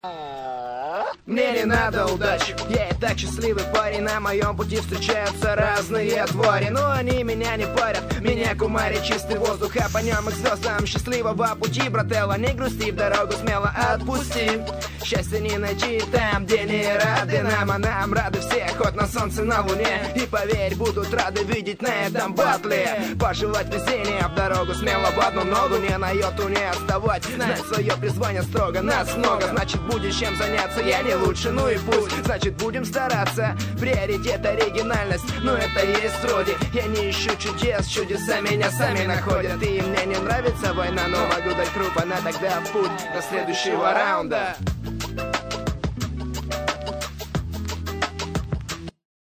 Мне не надо удачи, я и так счастливый парень. На моем пути встречаются разные твари, но они меня не парят. Меня кумарит чистый воздух, а по нем и к звездам. Счастливого пути, брателло, не грусти, в дорогу смело отпусти. Счастье не найти там, где не рады нам, а нам рады все, хоть на солнце, на луне. И поверь, будут рады видеть на этом батле. Пожелать везения, в дорогу смело в одну ногу, не на йоту не отставать. Знать свое призвание строго, нас много, значит будет чем заняться. Я не лучше, ну и пусть, значит будем стараться. Приоритет оригинальность, но это есть вроде. Я не ищу чудес, чудеса меня сами находят. И мне не нравится война, но могу дать круп, она тогда в путь до следующего раунда.